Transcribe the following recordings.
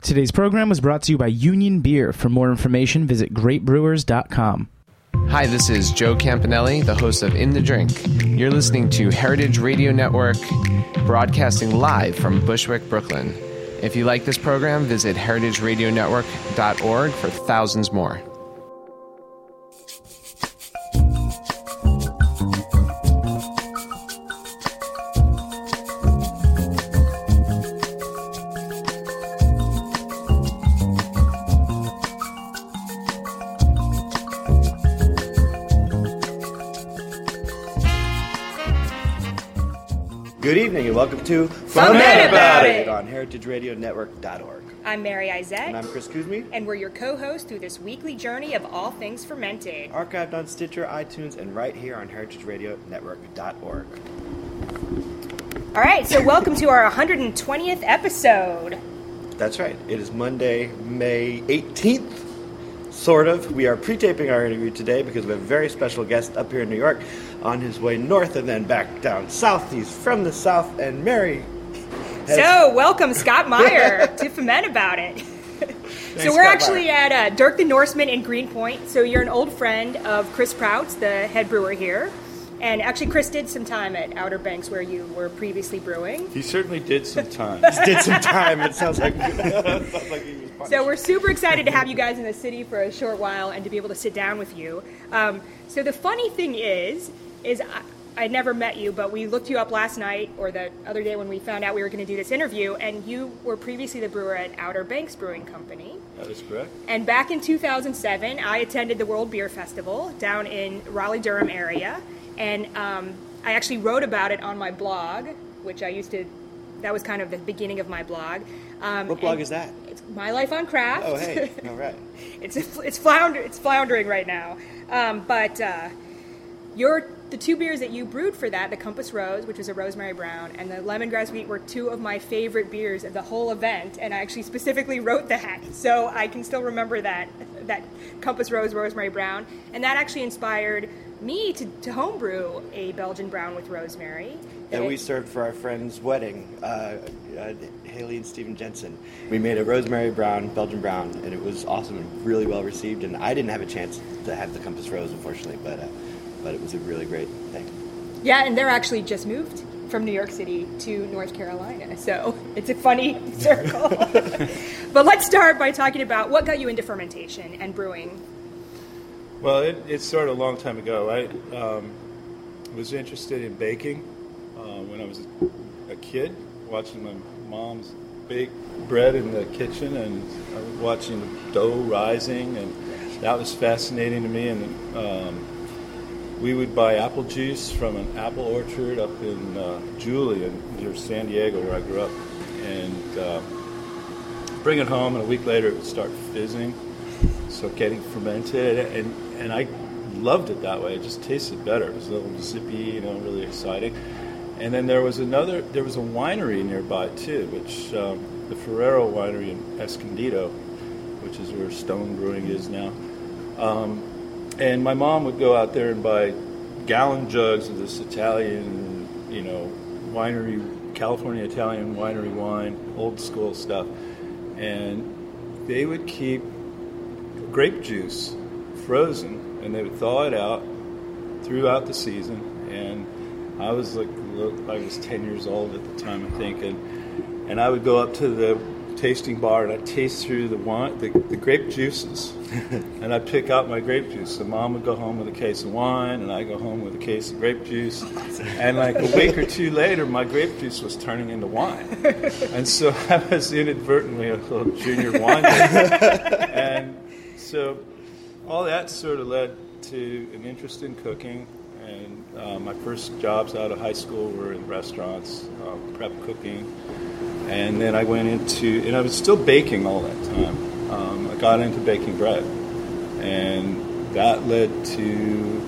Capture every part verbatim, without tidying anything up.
Today's program was brought to you by Union Beer. For more information, visit great brewers dot com. Hi, this is Joe Campanelli, the host of In the Drink. You're listening to Heritage Radio Network, broadcasting live from Bushwick, Brooklyn. If you like this program, visit heritage radio network dot org for thousands more. Good evening and welcome to Ferment About It on heritage radio network dot org. I'm Mary Izette. And I'm Chris Kuzmi. And we're your co-hosts through this weekly journey of all things fermented. Archived on Stitcher, iTunes, and right here on heritage radio network dot org. All right, so welcome to our one hundred twentieth episode. That's right. It is Monday, May eighteenth. Sort of. We are pre-taping our interview today because we have a very special guest up here in New York on his way north and then back down south. He's from the south, and Mary has... So, welcome Scott Meyer to Ferment About It. Thanks, so we're Scott actually Meyer. at uh, Dirk the Norseman in Greenpoint. So you're an old friend of Chris Proutz, the head brewer here. And actually, Chris did some time at Outer Banks where you were previously brewing. He certainly did some time. He did some time. It sounds like, it sounds like he was punished. So we're super excited to have you guys in the city for a short while and to be able to sit down with you. Um, so the funny thing is, is I, I never met you, but we looked you up last night or the other day when we found out we were going to do this interview, and you were previously the brewer at Outer Banks Brewing Company. That is correct. And back in two thousand seven, I attended the World Beer Festival down in Raleigh-Durham area, and um, I actually wrote about it on my blog, which I used to, that was kind of the beginning of my blog. Um, What blog is that? It's My Life on Craft. Oh, hey. All right. it's it's flounder it's floundering right now. Um, but uh, your the two beers that you brewed for that, the Compass Rose, which was a rosemary brown, and the Lemongrass Wheat were two of my favorite beers of the whole event, and I actually specifically wrote that, so I can still remember that that Compass Rose rosemary brown, and that actually inspired me to, to homebrew a Belgian brown with rosemary. That it, we served for our friend's wedding, uh, uh, Haley and Stephen Jensen. We made a rosemary brown, Belgian brown, and it was awesome and really well received. And I didn't have a chance to have the Compass Rose, unfortunately, but uh, but it was a really great thing. Yeah, and they're actually just moved from New York City to North Carolina, so it's a funny circle. But let's start by talking about what got you into fermentation and brewing. Well, it, it started a long time ago. I um, was interested in baking uh, when I was a, a kid, watching my mom's bake bread in the kitchen, and I was watching the dough rising, and that was fascinating to me. And um, we would buy apple juice from an apple orchard up in uh, Julian, near San Diego, where I grew up, and uh, bring it home, and a week later it would start fizzing, so getting fermented, and and I loved it that way. It just tasted better. It was a little zippy, you know, really exciting. And then there was another, there was a winery nearby too, which um, the Ferrero winery in Escondido, which is where Stone Brewing is now. Um, and my mom would go out there and buy gallon jugs of this Italian, you know, winery, California Italian winery wine, old school stuff. And they would keep grape juice frozen, and they would thaw it out throughout the season. And I was like, I was ten years old at the time, I think, and and I would go up to the tasting bar and I'd taste through the wine, the, the grape juices, and I'd pick out my grape juice. So Mom would go home with a case of wine, and I'd go home with a case of grape juice. And like a week or two later, my grape juice was turning into wine, and so I was inadvertently a little junior winemaker. And so all that sort of led to an interest in cooking. And uh, my first jobs out of high school were in restaurants, uh, prep cooking. And then I went into, and I was still baking all that time. Um, I got into baking bread. And that led to,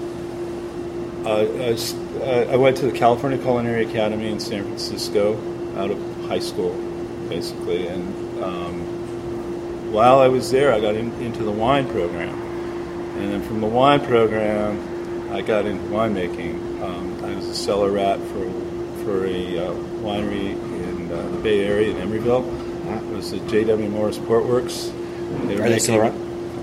uh, I, I went to the California Culinary Academy in San Francisco out of high school, basically. And um, while I was there, I got in, into the wine program. And then from the wine program, I got into winemaking. Um, I was a cellar rat for for a uh, winery in uh, the Bay Area in Emeryville. It was the J W Morris Port Works. They Are they still around?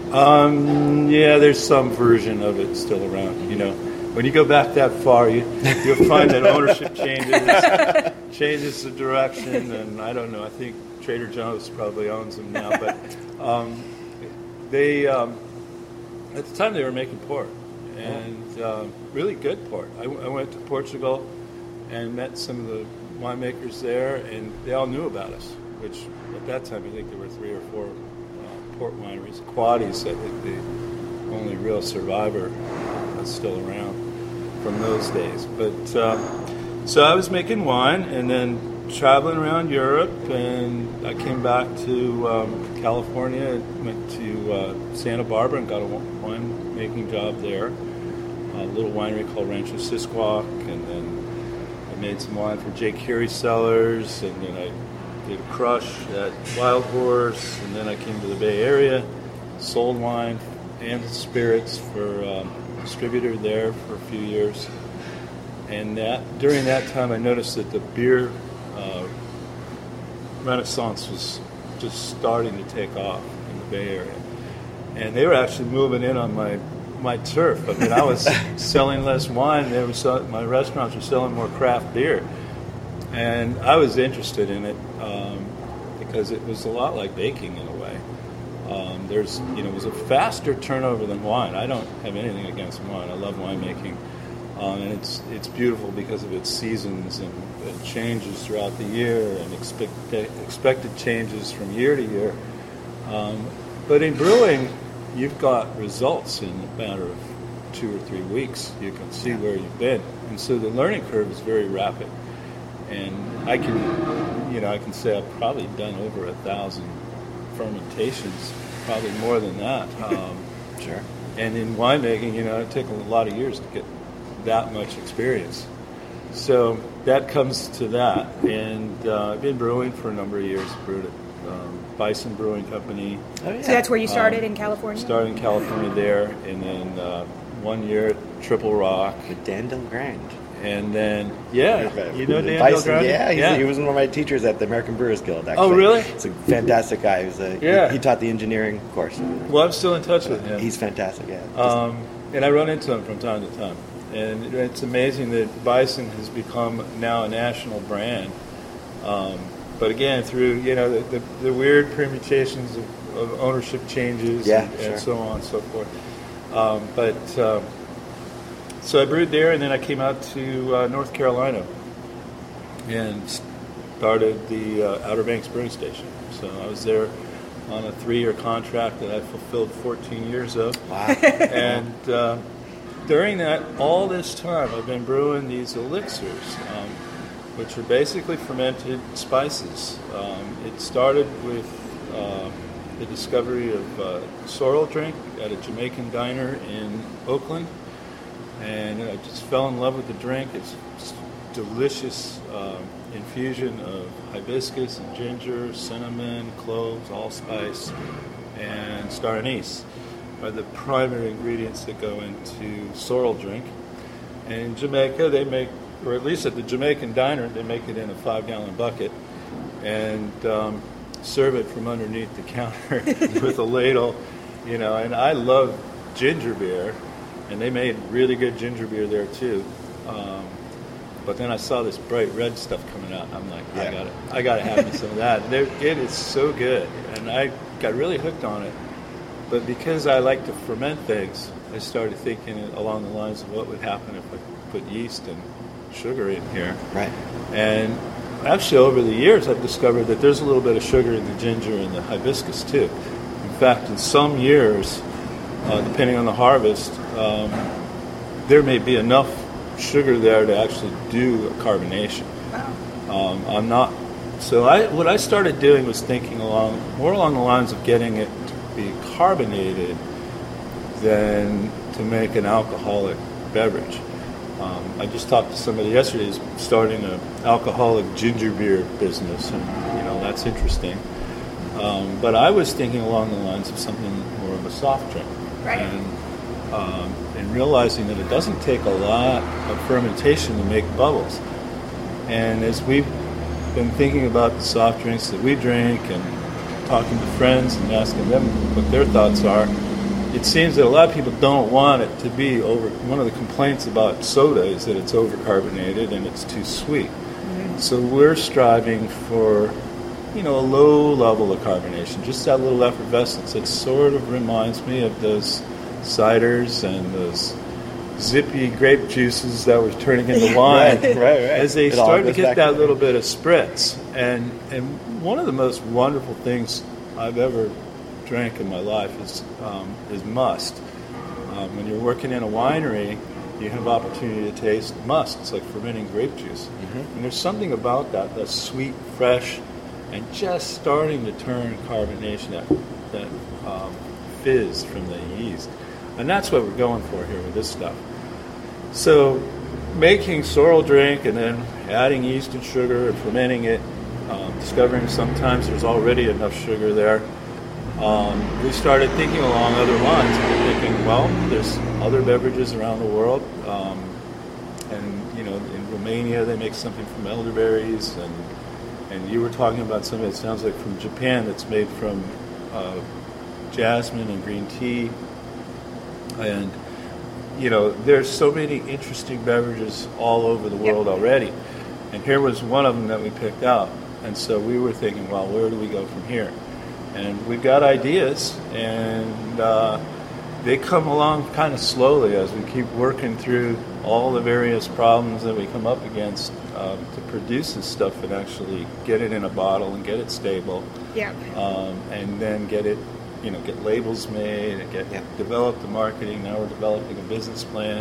Um, yeah, there's some version of it still around. You know, when you go back that far, you you'll find that ownership changes, changes the direction, and I don't know. I think Trader Joe's probably owns them now, but um, they um, at the time they were making port, and uh, really good port. I, I went to Portugal and met some of the winemakers there, and they all knew about us. Which at that time I think there were three or four uh, port wineries. Quaddy's, I think the only real survivor that's still around from those days. But uh, so I was making wine and then traveling around Europe, and I came back to um, California, went to uh, Santa Barbara and got a wine making job there, a little winery called Rancho Sisquoc, and then I made some wine for Jake Curie Cellars, and then I did a crush at Wild Horse, and then I came to the Bay Area, sold wine and spirits for um, a distributor there for a few years. And that during that time, I noticed that the beer uh, renaissance was just starting to take off in the Bay Area. And they were actually moving in on my my turf. I mean, I was selling less wine. They were sell- my restaurants were selling more craft beer. And I was interested in it um, because it was a lot like baking in a way. Um, there's, you know, it was a faster turnover than wine. I don't have anything against wine. I love winemaking, um, and it's it's beautiful because of its seasons and, and changes throughout the year and expect, expected changes from year to year. Um, but in brewing, you've got results in a matter of two or three weeks. You can see where you've been, and so the learning curve is very rapid. And I can, you know, I can say I've probably done over a thousand fermentations, probably more than that. Um, sure. And in winemaking, you know, it took a lot of years to get that much experience. So that comes to that. And uh, I've been brewing for a number of years. Brewed at um, Bison Brewing Company. Oh, yeah. So that's where you started Um, in California? Started in California there, and then uh, one year at Triple Rock. With Dan Delgrand. And then, yeah, you know Dan Bison, Delgrand? yeah, he's, yeah, he was one of my teachers at the American Brewers Guild, actually. Oh, really? He's a fantastic guy. He, was a, Yeah. he, he taught the engineering course. Well, I'm still in touch with him. He's fantastic, yeah. Just- Um, and I run into him from time to time. And it's amazing that Bison has become now a national brand. Um, but again, through, you know, the, the, the weird permutations of, of ownership changes Yeah, and, sure. and so on and so forth. Um, but um, so I brewed there, and then I came out to uh, North Carolina and started the uh, Outer Banks Brewing Station. So I was there on a three-year contract that I fulfilled fourteen years of. wow. And uh, during that, all this time, I've been brewing these elixirs, um, which are basically fermented spices. Um, it started with uh, the discovery of uh, sorrel drink at a Jamaican diner in Oakland, and I just fell in love with the drink. It's just delicious um, infusion of hibiscus and ginger, cinnamon, cloves, allspice, and star anise are the primary ingredients that go into sorrel drink. And in Jamaica, they make, or at least at the Jamaican diner, they make it in a five-gallon bucket and um, serve it from underneath the counter with a ladle, you know. And I love ginger beer, and they made really good ginger beer there too. Um, but then I saw this bright red stuff coming out. I'm like, I Yeah. got to I got to have me some of that. And they're- it is so good, and I got really hooked on it. But because I like to ferment things, I started thinking along the lines of what would happen if I put yeast and sugar in here. Right. And actually, over the years, I've discovered that there's a little bit of sugar in the ginger and the hibiscus too. In fact, in some years, uh, depending on the harvest, um, there may be enough sugar there to actually do a carbonation. Um, I'm not. So I, what I started doing was thinking along more along the lines of getting it to be carbonated than to make an alcoholic beverage. Um, I just talked to somebody yesterday who's starting an alcoholic ginger beer business, and you know that's interesting. Um, but I was thinking along the lines of something more of a soft drink, Right. and, um, and realizing that it doesn't take a lot of fermentation to make bubbles. And as we've been thinking about the soft drinks that we drink and talking to friends and asking them what their thoughts are, it seems that a lot of people don't want it to be over. One of the complaints about soda is that it's overcarbonated and it's too sweet. Mm-hmm. So we're striving for, you know, a low level of carbonation, just that little effervescence. It sort of reminds me of those ciders and those zippy grape juices that were turning into wine. right, right, right. As they It all started to goes get back that to little bit of spritz. And and one of the most wonderful things I've ever drank in my life is um, is must. Um, when you're working in a winery, you have opportunity to taste must. It's like fermenting grape juice. Mm-hmm. And there's something about that that's sweet, fresh, and just starting to turn carbonation, that, that um, fizz from the yeast. And that's what we're going for here with this stuff. So making sorrel drink and then adding yeast and sugar and fermenting it, um, discovering sometimes there's already enough sugar there. Um, we started thinking along other lines. And we're thinking, well, there's other beverages around the world. Um, and, you know, in Romania they make something from elderberries. And, and you were talking about something that sounds like from Japan that's made from uh, jasmine and green tea. And, you know, there's so many interesting beverages all over the world yep. already. And here was one of them that we picked out. And so we were thinking, well, where do we go from here? And we've got ideas, and uh, they come along kind of slowly as we keep working through all the various problems that we come up against um, to produce this stuff and actually get it in a bottle and get it stable. Yeah. Um, and then get it, you know, get labels made and get yeah. develop the marketing. Now we're developing a business plan.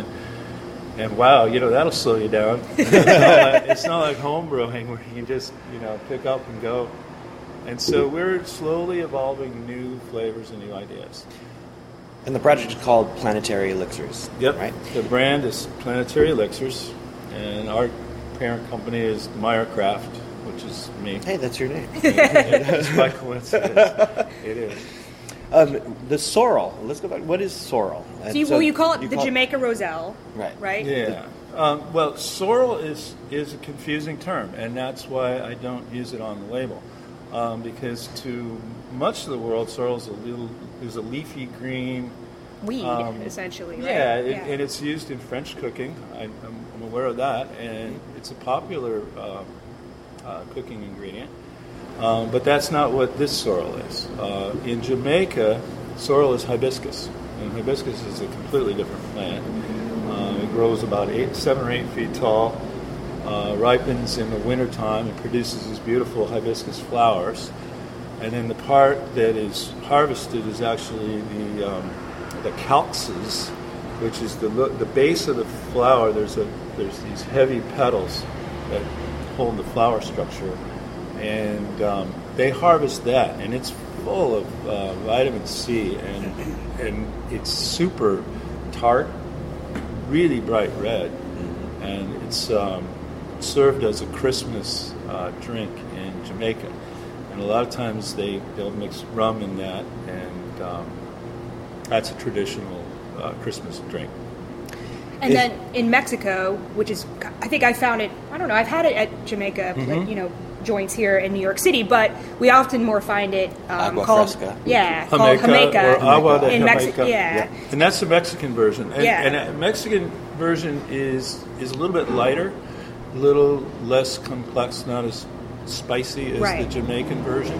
And wow, you know, that'll slow you down. It's not like, it's not like home brewing where you can just, you know, pick up and go. And so we're slowly evolving new flavors and new ideas. And the project is called Planetary Elixirs. Yep. Right? The brand is Planetary Elixirs, and our parent company is Meyercraft, which is me. Hey, that's your name. It's by coincidence. It is. Um, the sorrel. Let's go back. What is sorrel? So, you, so well, you call it you the call Jamaica Roselle, right? Right. Yeah. Um, well, sorrel is is a confusing term, and that's why I don't use it on the label. Um, because to much of the world, sorrel is a little is a leafy green weed, um, essentially. Right? Yeah, it, yeah, and it's used in French cooking. I, I'm, I'm aware of that, and it's a popular uh, uh, cooking ingredient. Um, but that's not what this sorrel is. Uh, in Jamaica, sorrel is hibiscus, and hibiscus is a completely different plant. Uh, it grows about eight, seven or eight feet tall. Uh, ripens in the wintertime and produces these beautiful hibiscus flowers. And then the part that is harvested is actually the um, the calxes, which is the the base of the flower. There's a there's these heavy petals that hold the flower structure, and um, they harvest that, and it's full of uh, vitamin C, and and it's super tart, really bright red, and it's um, served as a Christmas uh, drink in Jamaica, and a lot of times they they'll mix rum in that, and um, that's a traditional uh, Christmas drink. And Is- then in Mexico, which is, I think I found it, I don't know, I've had it at Jamaica, Mm-hmm. like, you know, joints here in New York City, but we often more find it um, Agua called, fresca. yeah, called Jamaica Jamaica. or agua de in Mexi- Jamaica. yeah. And that's the Mexican version. And, Yeah. and a Mexican version is is a little bit lighter, a little less complex, not as spicy as Right. the Jamaican version.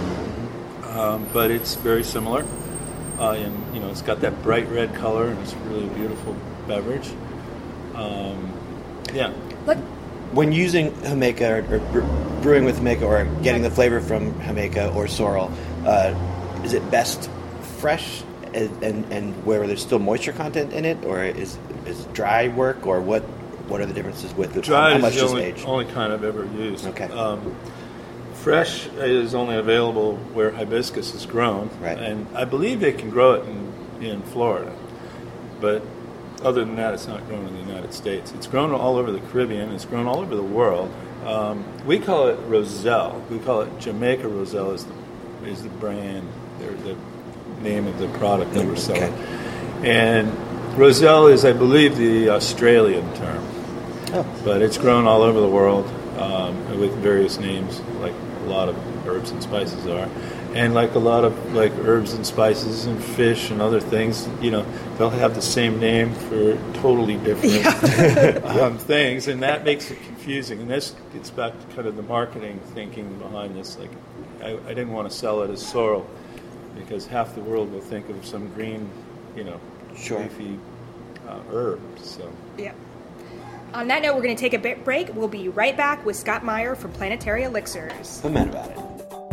Um, but it's very similar. Uh, and, you know, it's got that bright red color, and it's a really beautiful beverage. Um, yeah. Let, When using Jamaica or, or bre- brewing with Jamaica or getting the flavor from Jamaica or sorrel, uh, is it best fresh and, and, and where there's still moisture content in it, or is is dry work, or what? What are the differences with it? Dry How much is the is only, aged? only kind I've ever used. Okay. Um, fresh is only available where hibiscus is grown. Right. And I believe they can grow it in, in Florida. But other than that, it's not grown in the United States. It's grown all over the Caribbean. It's grown all over the world. Um, we call it Roselle. We call it Jamaica Roselle is the, is the brand, or the name of the product that we're selling. Okay. And Roselle is, I believe, the Australian term. Oh. But it's grown all over the world um, with various names, like a lot of herbs and spices are. And like a lot of like herbs and spices and fish and other things, you know, they'll have the same name for totally different yeah. um, things, and that makes it confusing. And this gets back to kind of the marketing thinking behind this. Like, I, I didn't want to sell it as sorrel because half the world will think of some green, you know, sure. leafy uh, herb. So. Yeah. On that note, we're going to take a bit break. We'll be right back with Scott Meyer from Planetary Elixirs. Ferment About It.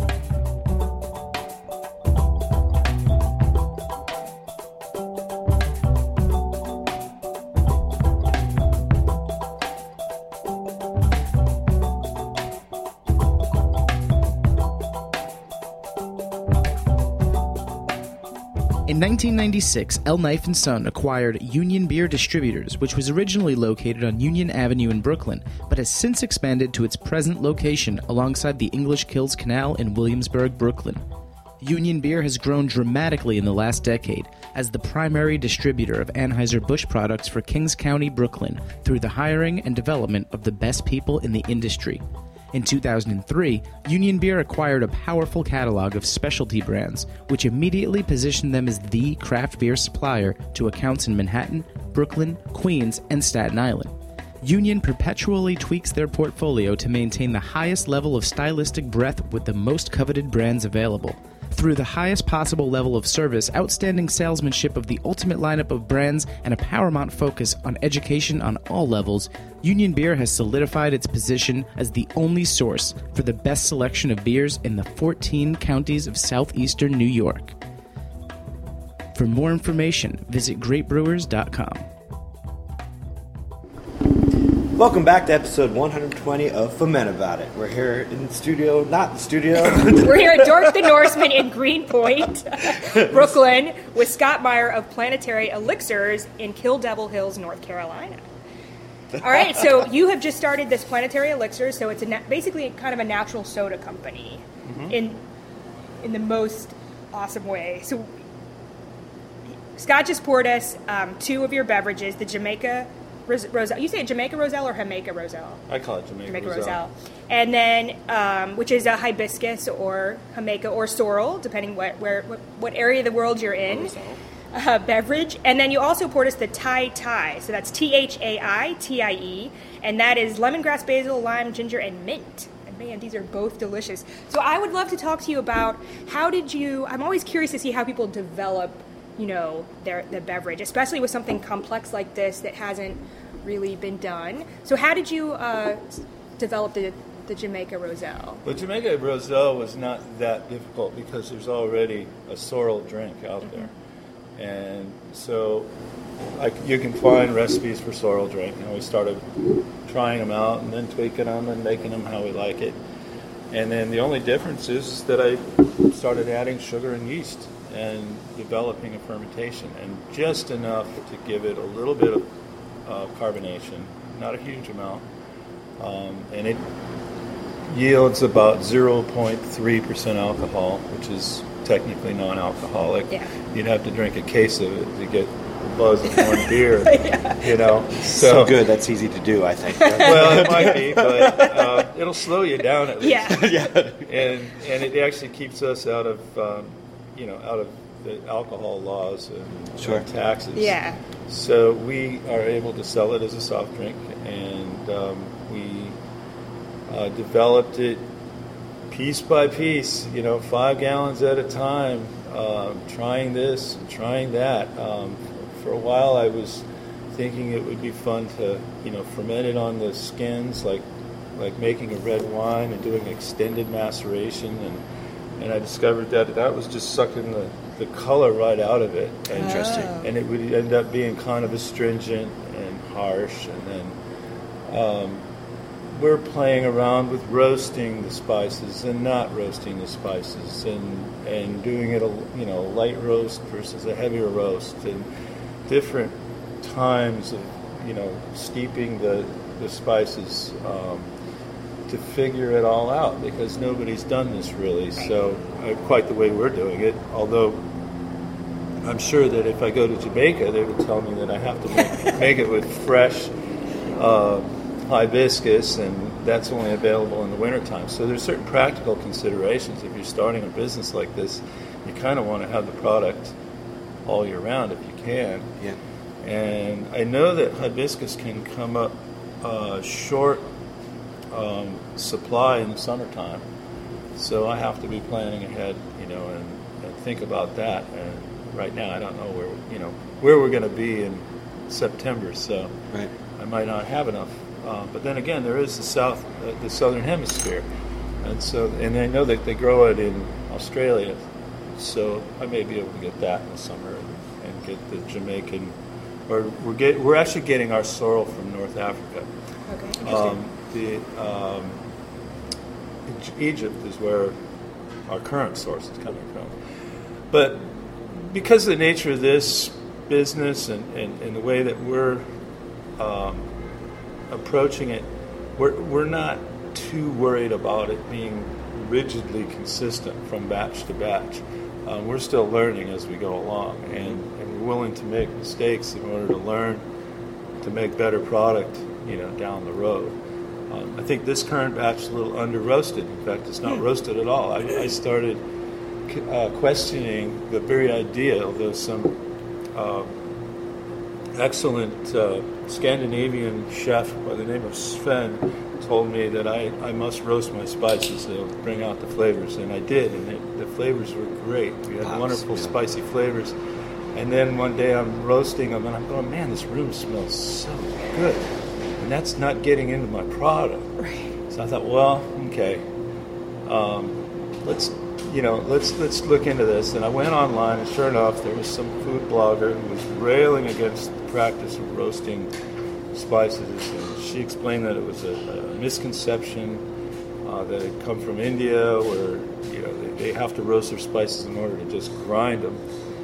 In nineteen ninety-six, El Knife and Son acquired Union Beer Distributors, which was originally located on Union Avenue in Brooklyn, but has since expanded to its present location alongside the English Kills Canal in Williamsburg, Brooklyn. Union Beer has grown dramatically in the last decade as the primary distributor of Anheuser-Busch products for Kings County, Brooklyn, through the hiring and development of the best people in the industry. In two thousand three, Union Beer acquired a powerful catalog of specialty brands, which immediately positioned them as the craft beer supplier to accounts in Manhattan, Brooklyn, Queens, and Staten Island. Union perpetually tweaks their portfolio to maintain the highest level of stylistic breadth with the most coveted brands available. Through the highest possible level of service, outstanding salesmanship of the ultimate lineup of brands, and a paramount focus on education on all levels, Union Beer has solidified its position as the only source for the best selection of beers in the fourteen counties of southeastern New York. For more information, visit great brewers dot com. Welcome back to episode one hundred twenty of Ferment About It. We're here in the studio, not the studio. We're here at Dork the Norseman in Greenpoint, Brooklyn, with Scott Meyer of Planetary Elixirs in Kill Devil Hills, North Carolina. All right, so you have just started this Planetary Elixirs, so it's a na- basically kind of a natural soda company mm-hmm. in in the most awesome way. So Scott just poured us um, two of your beverages, the Jamaica Roselle. You say Jamaica Roselle or Jamaica Roselle? I call it Jamaica, Jamaica Roselle. Roselle. And then, um, which is a hibiscus or Jamaica or sorrel, depending what where what, what area of the world you're in, uh, beverage. And then you also poured us the Thai Thai. So that's T H A I T I E. And that is lemongrass, basil, lime, ginger, and mint. And man, these are both delicious. So I would love to talk to you about how did you, I'm always curious to see how people develop, you know, their the beverage, especially with something complex like this that hasn't really been done. So how did you uh, develop the, the Jamaica Roselle? Well, Jamaica Roselle was not that difficult because there's already a sorrel drink out mm-hmm. there. And so like, you can find recipes for sorrel drink. And we started trying them out and then tweaking them and making them how we like it. And then the only difference is that I started adding sugar and yeast and developing a fermentation, and just enough to give it a little bit of uh, carbonation, not a huge amount, um, and it yields about zero point three percent alcohol, which is technically non-alcoholic. Yeah. You'd have to drink a case of it to get the buzz of one beer, yeah. you know. So, so good, that's easy to do, I think. Well, it might be, but uh, it'll slow you down at least. Yeah. yeah. And and it actually keeps us out of, um, you know, out of the alcohol laws and, sure. and taxes. Yeah. So we are able to sell it as a soft drink, and um, we uh, developed it piece by piece, you know, five gallons at a time, uh, trying this and trying that. Um, for a while I was thinking it would be fun to, you know, ferment it on the skins, like like making a red wine and doing extended maceration, and and I discovered that that was just sucking the, the color right out of it. And, Interesting. And it would end up being kind of astringent and harsh. And then um, we're playing around with roasting the spices and not roasting the spices, and and doing it a you know light roast versus a heavier roast, and different times of you know steeping the the spices. Um, to figure it all out, because nobody's done this really, so uh, quite the way we're doing it, although I'm sure that if I go to Jamaica they would tell me that I have to make, make it with fresh uh, hibiscus, and that's only available in the wintertime. So there's certain practical considerations. If you're starting a business like this, you kind of want to have the product all year round if you can. Yeah. And I know that hibiscus can come up uh, short um, supply in the summertime. So I have to be planning ahead, you know, and, and think about that. And right now I don't know where, you know, where we're going to be in September. So right. I might not have enough. Uh, but then again, there is the south, uh, the southern hemisphere, and so and I know that they grow it in Australia, so I may be able to get that in the summer and, and get the Jamaican, or we're get we're actually getting our sorrel from North Africa. Okay, interesting. Um, the um, Egypt is where our current source is coming from, but because of the nature of this business and, and, and the way that we're um, approaching it, we're we're not too worried about it being rigidly consistent from batch to batch. Um, we're still learning as we go along, and, and we're willing to make mistakes in order to learn to make better product, you know, down the road. Um, I think this current batch is a little under roasted. In fact, it's not roasted at all. I, I started uh, questioning the very idea, although some uh, excellent uh, Scandinavian chef by the name of Sven told me that I, I must roast my spices to bring out the flavors, and I did, and it, the flavors were great. We had Pops, wonderful yeah. spicy flavors. And then one day I'm roasting them, and I'm going, man, this room smells so good. And that's not getting into my product. Right. So I thought, well, okay, um, let's, you know, let's let's look into this. And I went online, and sure enough, there was some food blogger who was railing against the practice of roasting spices, and she explained that it was a, a misconception uh, that it come from India, where you know they, they have to roast their spices in order to just grind them.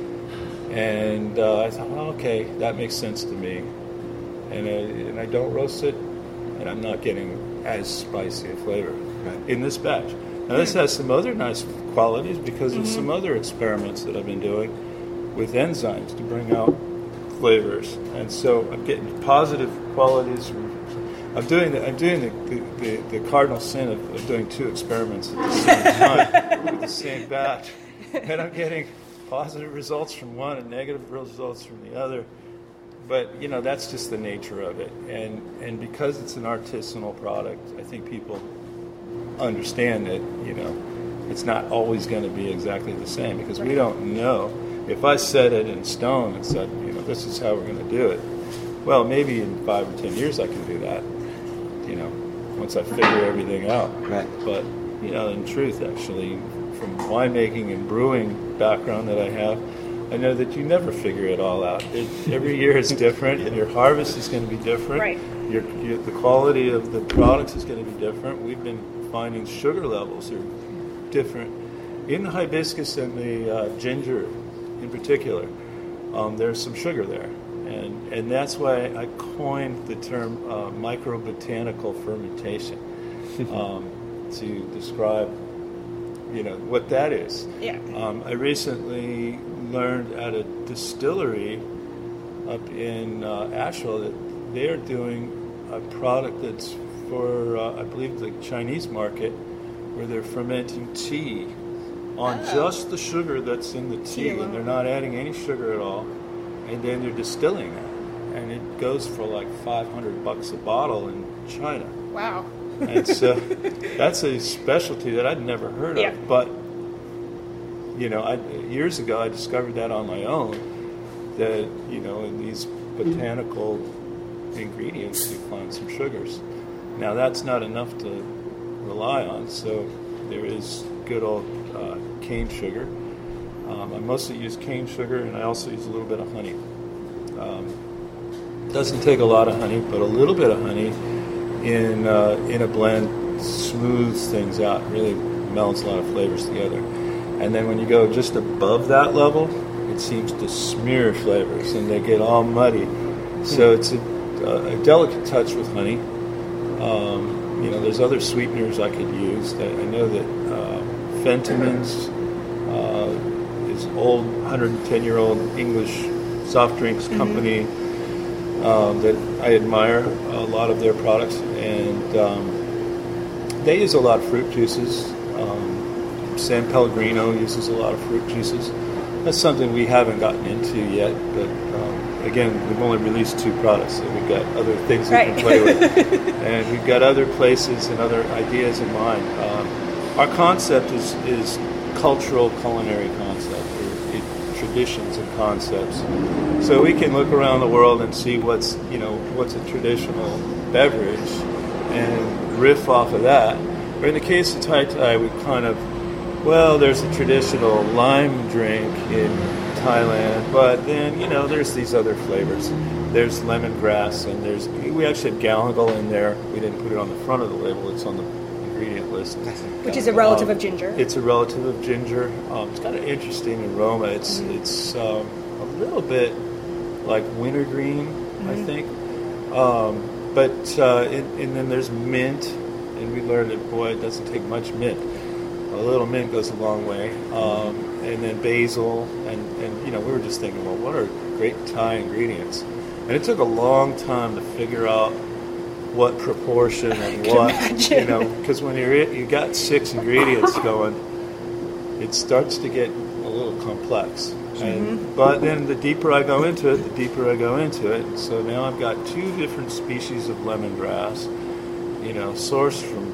And uh, I thought, well, okay, that makes sense to me. And I, and I don't roast it, and I'm not getting as spicy a flavor Right. in this batch. Now, this has some other nice qualities because of some other experiments that I've been doing with enzymes to bring out flavors. And so I'm getting positive qualities. From, I'm doing the, I'm doing the, the, the, the cardinal sin of, of doing two experiments at the same time with the same batch. And I'm getting positive results from one and negative results from the other. But, you know, that's just the nature of it. And and because it's an artisanal product, I think people understand that, you know, it's not always going to be exactly the same because we don't know. If I set it in stone and said, you know, this is how we're going to do it, well, maybe in five or ten years I can do that, you know, once I figure everything out. Right. But, you know, in truth, actually, from winemaking and brewing background that I have, I know that you never figure it all out. It, every year is different, and your harvest is going to be different. Right. Your, your, the quality of the products is going to be different. We've been finding sugar levels are different. In the hibiscus and the uh, ginger in particular, um, there's some sugar there. And, and that's why I coined the term uh, microbotanical fermentation um, to describe, you know, what that is. Yeah. Um, I recently learned at a distillery up in uh, Asheville that they're doing a product that's for, uh, I believe, the Chinese market, where they're fermenting tea on Oh. just the sugar that's in the tea, Tea and alone. they're not adding any sugar at all, and then they're distilling that, and it goes for like five hundred bucks a bottle in China. Wow. And so that's a specialty that I'd never heard Yeah. of. But, you know, I, years ago I discovered that on my own, that, you know, in these botanical ingredients you find some sugars. Now that's not enough to rely on, so there is good old uh, cane sugar. Um, I mostly use cane sugar, and I also use a little bit of honey. Um, doesn't take a lot of honey, but a little bit of honey in uh, in a blend smooths things out, really melds a lot of flavors together. And then when you go just above that level, it seems to smear flavors, and they get all muddy. So it's a, a delicate touch with honey. Um, you know, there's other sweeteners I could use. I know that uh, Fentimans uh, is old, one hundred ten year old English soft drinks company. um, that I admire a lot of their products, and um, they use a lot of fruit juices. Um, San Pellegrino uses a lot of fruit juices. That's something we haven't gotten into yet, but um, again, we've only released two products, so we've got other things right. we can play with, and we've got other places and other ideas in mind. Um, our concept is, is cultural culinary concept, or it, traditions and concepts. So we can look around the world and see what's you know what's a traditional beverage, and riff off of that. Or in the case of Tai Tai, we kind of Well, there's a traditional lime drink in Thailand, but then, you know, there's these other flavors. There's lemongrass, and there's, we actually have galangal in there. We didn't put it on the front of the label. It's on the ingredient list. Which is a relative um, of ginger. It's a relative of ginger. Um, it's got an interesting aroma. It's, mm-hmm. it's um, a little bit like wintergreen, mm-hmm. I think. Um, but, uh, it, and then there's mint, and we learned that, boy, it doesn't take much mint. A little mint goes a long way, um, and then basil, and, and you know we were just thinking, well, what are great Thai ingredients? And it took a long time to figure out what proportion and what imagine. you know, because when you're you got six ingredients going, it starts to get a little complex. Mm-hmm. And, but then the deeper I go into it, the deeper I go into it. So now I've got two different species of lemongrass, you know, sourced from.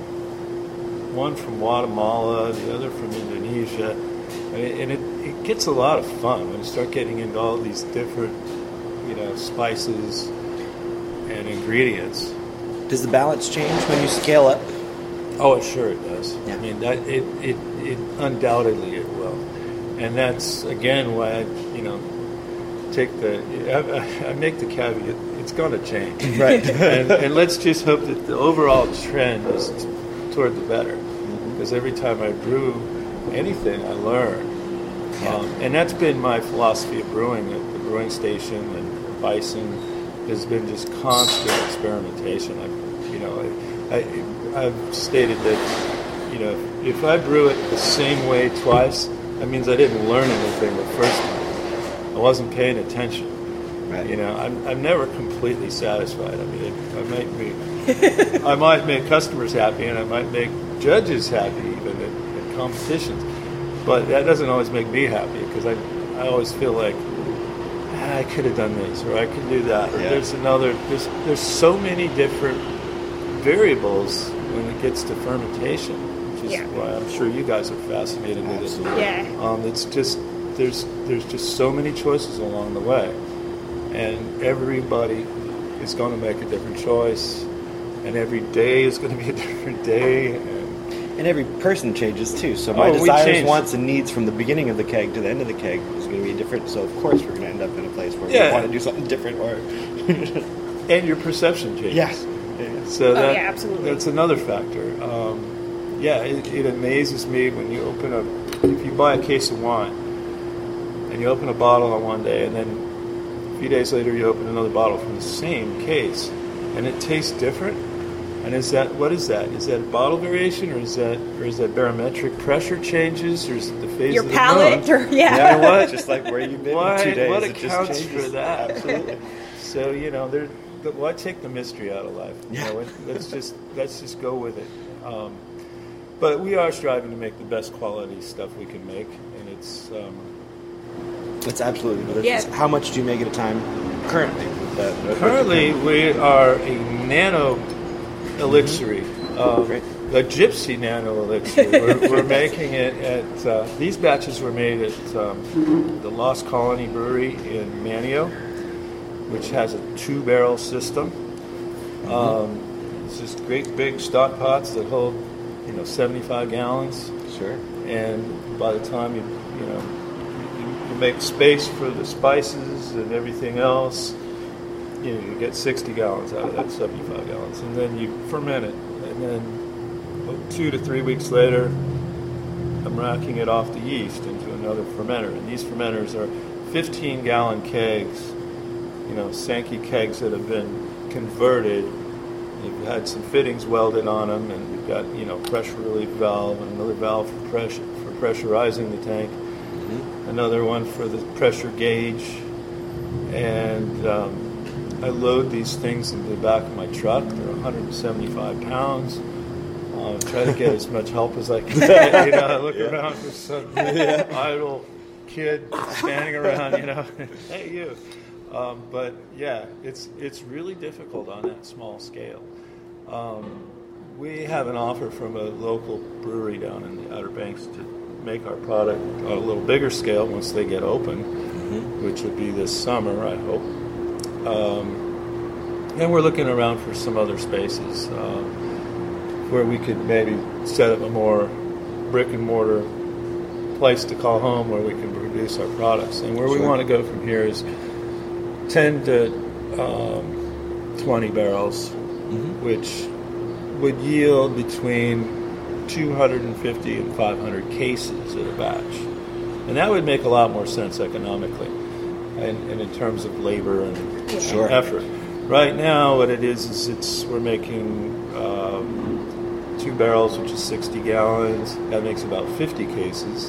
One from Guatemala, the other from Indonesia, and, it, and it, it gets a lot of fun when you start getting into all these different, you know, spices and ingredients. Does the balance change when you scale up? Oh, sure it does. Yeah. I mean, that it, it it undoubtedly it will, and that's again why I, you know, take the I, I make the caveat. It's going to change, right? and, and let's just hope that the overall trend is toward the better, because every time I brew anything, I learn. Yeah. Um, and that's been my philosophy of brewing at the brewing station and Bison. Has been just constant experimentation. I, you know, I, I, I've stated that, you know, if I brew it the same way twice, that means I didn't learn anything the first time. I wasn't paying attention. Right. You know, I'm, I'm never completely satisfied. I mean, it, I might be. I might make customers happy, and I might make judges happy, even at, at competitions. But that doesn't always make me happy, because I, I always feel like ah, I could have done this, or I could do that, or yeah. there's another. There's there's so many different variables when it gets to fermentation, which is yeah. why I'm sure you guys are fascinated with it. Yeah. Um, it's just there's there's just so many choices along the way, and everybody is going to make a different choice. And every day is going to be a different day. And, and every person changes, too. So my oh, desires, wants, and needs from the beginning of the keg to the end of the keg is going to be different. So, of course, we're going to end up in a place where yeah. we want to do something different. Or and your perception changes. Yes. Yeah. So that, oh, yeah, absolutely. That's another factor. Um, yeah, it, it amazes me when you open a... If you buy a case of wine, and you open a bottle on one day, and then a few days later you open another bottle from the same case, and it tastes different. And is that what is that? Is that a bottle variation, or is that or is that barometric pressure changes, or is it the phase Your of the palate, moon? or yeah, yeah what? Just like where you've been why, in two days, what it accounts just changes. for that? Absolutely. So you know, there. Why take the mystery out of life? You Yeah. know, it, let's just let's just go with it. Um, but we are striving to make the best quality stuff we can make, and it's. Um, It's absolutely. But Yeah. how much do you make at a time currently? With that? currently, we are a nano elixiry. Um, Great. a gypsy nano elixir. We're, we're making it at, uh, these batches were made at um, the Lost Colony Brewery in Manio, which has a two barrel system. Um, it's just great big stock pots that hold, you know, seventy-five gallons. Sure. And by the time you, you know, you, you make space for the spices and everything else, you know, you get sixty gallons out of that seventy-five gallons. And then you ferment it. And then two to three weeks later, I'm racking it off the yeast into another fermenter. And these fermenters are fifteen gallon kegs, you know, Sankey kegs that have been converted. You've had some fittings welded on them, and you've got, you know, pressure relief valve and another valve for pressure for pressurizing the tank, mm-hmm. another one for the pressure gauge, and um, I load these things into the back of my truck. They're one hundred seventy-five pounds. Uh, try to get as much help as I can get. You know, I look yeah. around for some yeah. idle kid standing around, you know, hey, you. Um, but, yeah, it's it's really difficult on that small scale. Um, we have an offer from a local brewery down in the Outer Banks to make our product on a little bigger scale once they get open, mm-hmm. which would be this summer, I hope. Um, and we're looking around for some other spaces. Um, where we could maybe set up a more brick-and-mortar place to call home where we can produce our products. And where sure. we want to go from here is ten to twenty barrels, mm-hmm. which would yield between two hundred fifty and five hundred cases at a batch. And that would make a lot more sense economically and, and in terms of labor and, sure. and effort. Right now, what it is is it's we're making... Um, two barrels, which is sixty gallons. That makes about fifty cases.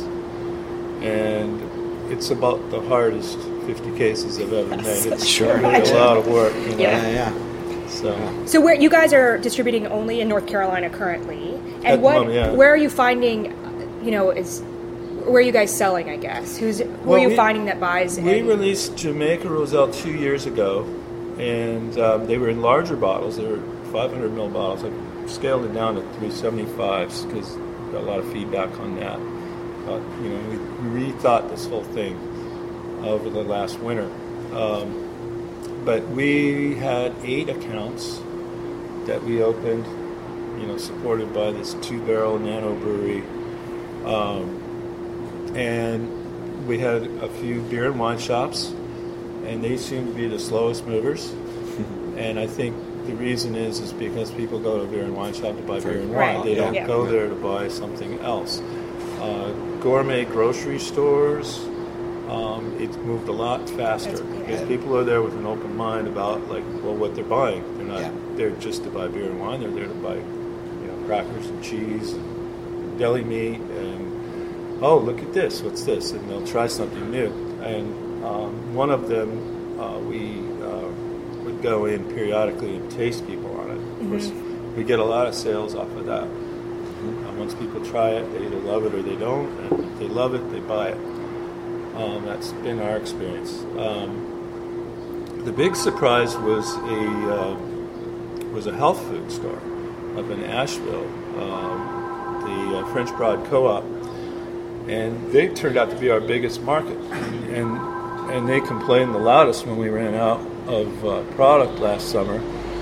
And it's about the hardest fifty cases I've ever made. It's sure. really a lot of work. You know? Yeah, yeah. So, so where you guys are distributing only in North Carolina currently. And At what, the moment, yeah. where are you finding, you know, is where are you guys selling, I guess? Who's Who well, are you we, finding that buys? We and, released Jamaica Roselle two years ago, and um, they were in larger bottles. They were five hundred milliliter bottles. I scaled it down to three seventy-fives because we got a lot of feedback on that. But, you know, we, we rethought this whole thing over the last winter. Um, but we had eight accounts that we opened, you know, supported by this two-barrel nano brewery. Um, and we had a few beer and wine shops, and they seem to be the slowest movers. And I think the reason is is because people go to a beer and wine shop to buy beer and right. wine. They don't yeah. go there to buy something else. Uh, gourmet grocery stores, um, it's moved a lot faster That's, because yeah. people are there with an open mind about like, well, what they're buying. They're not yeah. there just to buy beer and wine. They're there to buy, you know, crackers and cheese and deli meat and oh, look at this. What's this? And they'll try something new. And um, one of them, uh, we uh, would go in periodically and taste people on it. Of mm-hmm. course, we get a lot of sales off of that. Mm-hmm. Uh, once people try it, they either love it or they don't. And if they love it, they buy it. Um, that's been our experience. Um, the big surprise was a uh, was a health food store up in Asheville, um, the uh, French Broad Co-op, and they turned out to be our biggest market. And and they complained the loudest when we ran out of uh, product last summer.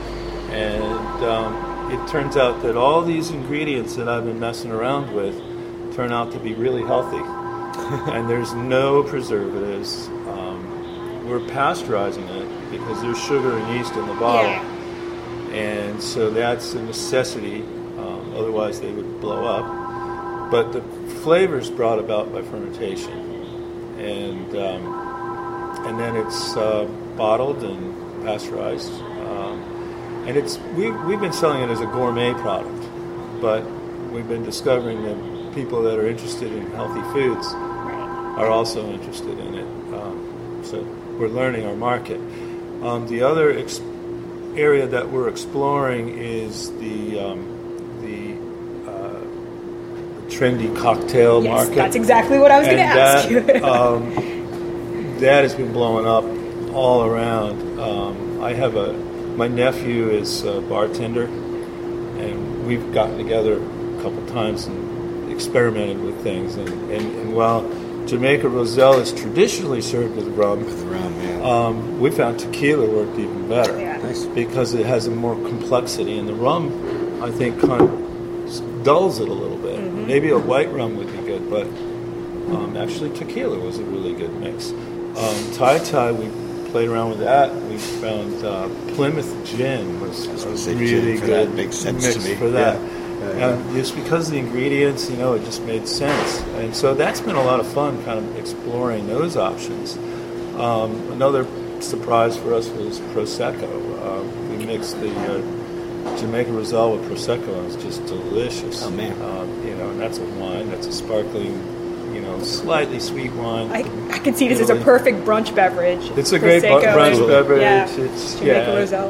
And um, it turns out that all these ingredients that I've been messing around with turn out to be really healthy. And there's no preservatives. Um, we're pasteurizing it because there's sugar and yeast in the bottle. Yeah. And so that's a necessity. Um, otherwise, they would blow up. But the flavor's brought about by fermentation. And um, and then it's uh, bottled and pasteurized. Um, and it's we, we've been selling it as a gourmet product. But we've been discovering that people that are interested in healthy foods are also interested in it. Um, so we're learning our market. Um, the other ex- area that we're exploring is the um, the, uh, the trendy cocktail yes, market. That's exactly what I was going to ask you. um, that has been blowing up all around. Um, I have a my nephew is a bartender, and we've gotten together a couple times and experimented with things. And, and, and while Jamaica Roselle is traditionally served with rum, With rum, yeah. um, we found tequila worked even better. Yeah. Nice. Because it has a more complexity, and the rum, I think, kind of dulls it a little bit. Mm-hmm. Maybe a white rum would be good, but um, actually tequila was a really good mix. Um, Tai Tai, we played around with that. We found uh, Plymouth Gin was I was a gonna say really gin for good that makes sense mix to me. for that. Yeah. Yeah, yeah. And just because of the ingredients, you know, it just made sense. And so that's been a lot of fun, kind of exploring those options. Um, another surprise for us was Prosecco. Uh, we mixed the uh, Jamaica Roselle with Prosecco, and it's just delicious. Oh, man. Um, you know, and that's a wine, that's a sparkling, you know, know, slightly sweet wine. I, I can see this as a Italy. perfect brunch beverage. It's a great bu- Prosecco brunch and- beverage. Yeah. It's Jamaica yeah, Roselle.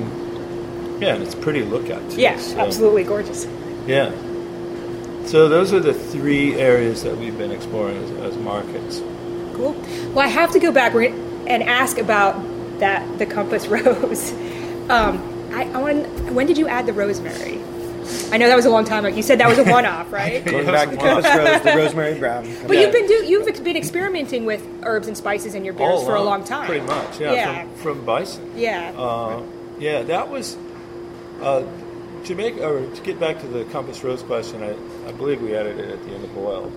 and yeah, and it's pretty to look at too. Yeah, so, absolutely gorgeous. Yeah. So those are the three areas that we've been exploring as, as markets. Cool. Well, I have to go back and ask about that the Compass Rose. Um, I, I want. When did you add the rosemary? I know that was a long time ago. You said that was a one-off, right? Going back to Compass Rose, the rosemary brown. But you've been do you've ex- been experimenting with herbs and spices in your beers All for a along, long time. Pretty much, yeah. Yeah. From, from bison. Yeah. Uh, yeah, that was uh, to make or to get back to the Compass Rose question. I, I believe we added it at the end of boil.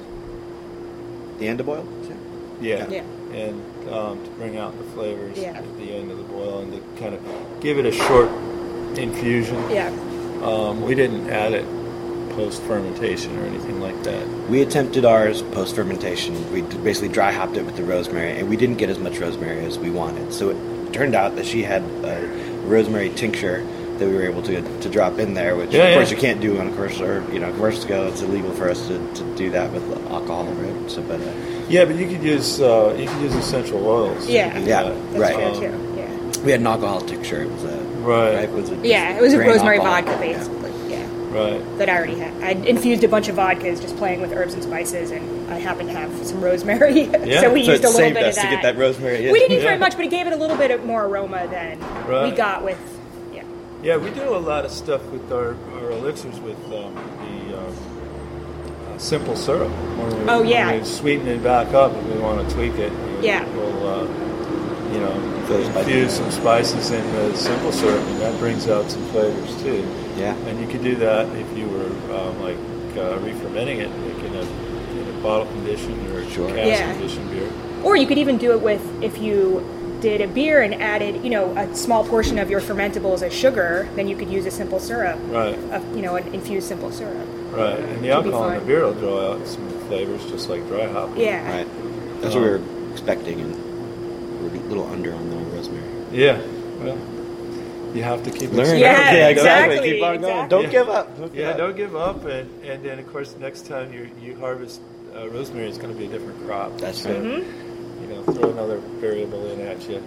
The end of boil? Yeah. Yeah. And um, to bring out the flavors Yeah. at the end of the boil and to kind of give it a short infusion. Yeah. Um, we didn't add it post fermentation or anything like that. We attempted ours post fermentation. We d- basically dry hopped it with the rosemary, and we didn't get as much rosemary as we wanted. So it turned out that she had a rosemary tincture that we were able to to drop in there, which Yeah, of course yeah. you can't do on a commercial or you know commercial scale. It's illegal for us to, to do that with alcohol, right? So, but uh, Yeah, but you could use uh, you could use essential oils. Yeah. You could do Yeah, that. That's right. true Um, too. Yeah. we had an alcohol tincture. It was a Right. right? Was it Yeah. It was a grain rosemary alcohol? vodka, Yeah. basically. Yeah. Right. That I already had. I infused a bunch of vodkas just playing with herbs and spices, and I happened to have some rosemary, Yeah. so we So used it a little saved bit us of that. to get that rosemary. In. We didn't use Yeah. very much, but it gave it a little bit of more aroma than we Right. got with. Yeah. Yeah, we do a lot of stuff with our, our elixirs with um, the um, uh, simple syrup. When we, Oh, yeah. when we sweeten it back up if we want to tweak it. We, Yeah. We'll, uh, you know, Throw the spices infuse in. some spices in the simple syrup, and that brings out some flavors too. Yeah. And you could do that if you were um, like uh, re-fermenting it, like in a, in a bottle condition or Sure. cask Yeah. conditioned beer. Or you could even do it with if you did a beer and added, you know, a small portion of your fermentables as sugar, then you could use a simple syrup, Right. a, you know, an infused simple syrup. Right. And the Could be alcohol in the fine. beer will draw out some flavors just like dry hop. Yeah. Right. That's what we were expecting, and we're a little under on the rosemary. Yeah. Well, you have to keep Learn. Yeah, yeah, exactly, exactly. Keep on going. exactly. Don't Yeah. give up. Don't give Yeah, up. don't give up, and, and then of course next time you you harvest uh, rosemary, it's going to be a different crop. That's so, right. Mm-hmm. You know, throw another variable in at you.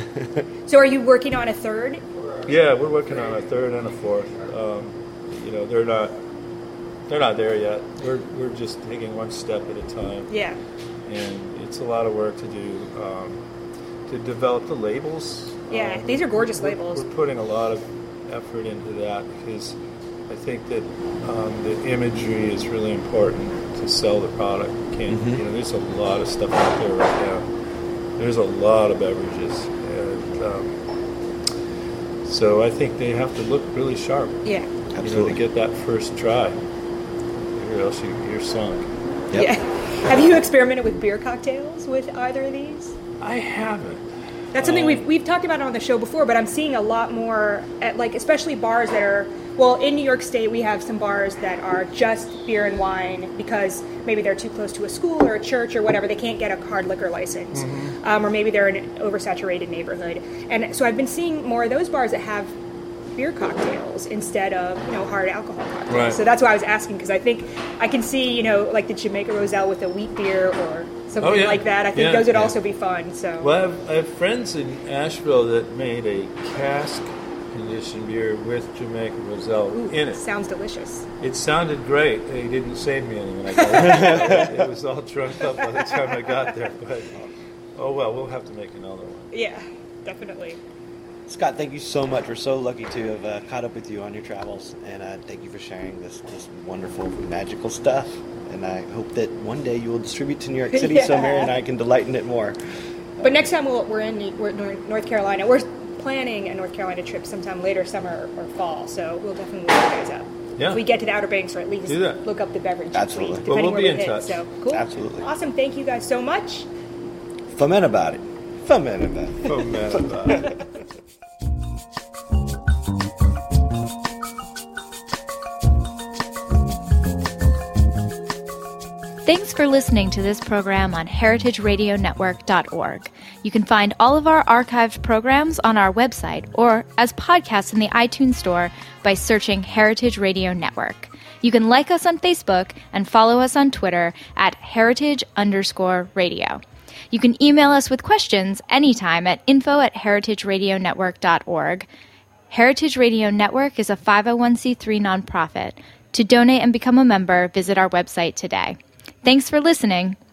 So are you working on a third? Yeah, we're working on a third and a fourth. Um, you know, they're not they're not there yet. We're we're just taking one step at a time, Yeah. and it's a lot of work to do um, to develop the labels. Yeah, Um, these are gorgeous we're- labels. We're putting a lot of effort into that because I think that um, the imagery is really important to sell the product. You can't, Mhm. you know, there's a lot of stuff out there right now. There's a lot of beverages, and um, so I think they have to look really sharp. Yeah. You know, Absolutely. to get that first try, or else you, you're sunk. Yep. Yeah. Have you experimented with beer cocktails with either of these? I haven't. That's something Um, we've we've talked about on the show before, but I'm seeing a lot more at like especially bars that are well in New York State. We have some bars that are just beer and wine because maybe they're too close to a school or a church or whatever. They can't get a hard liquor license, Mm-hmm. um, or maybe they're in an oversaturated neighborhood. And so I've been seeing more of those bars that have beer cocktails instead of you know hard alcohol cocktails. Right. So that's why I was asking because I think I can see you know like the Jamaica Roselle with a wheat beer or something Oh, yeah. like that. I think Yeah. those would Yeah. also be fun. So. Well, I have, I have friends in Asheville that made a cask conditioned beer with Jamaica Roselle Ooh, in it. Sounds delicious. It sounded great. They didn't save me any when I got there. It was all drunk up by the time I got there. But oh well, we'll have to make another one. Yeah, definitely. Scott, thank you so much. We're so lucky to have uh, caught up with you on your travels, and uh, thank you for sharing this, this wonderful, magical stuff. And I hope that one day you will distribute to New York City so Yeah. Mary and I can delight in it more. But next time we'll, we're in we're in North Carolina. We're planning a North Carolina trip sometime later summer or fall, so we'll definitely look you guys up. Yeah. If we get to the Outer Banks, or at least Do that. look up the beverage. Absolutely. Suite, Well, depending we'll where be we in hit. touch. So cool. Absolutely. Awesome. Thank you guys so much. Foment about it. Foment about it. Oh man. Thanks for listening to this program on heritage radio network dot org. You can find all of our archived programs on our website or as podcasts in the iTunes Store by searching Heritage Radio Network. You can like us on Facebook and follow us on Twitter at heritage underscore radio. You can email us with questions anytime at info at heritage radio network dot org. Heritage Radio Network is a five oh one c three nonprofit. To donate and become a member, visit our website today. Thanks for listening.